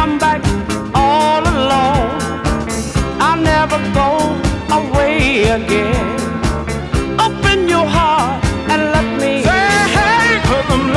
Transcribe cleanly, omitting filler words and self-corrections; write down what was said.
come back all alone. I'll never go away again. Open your heart.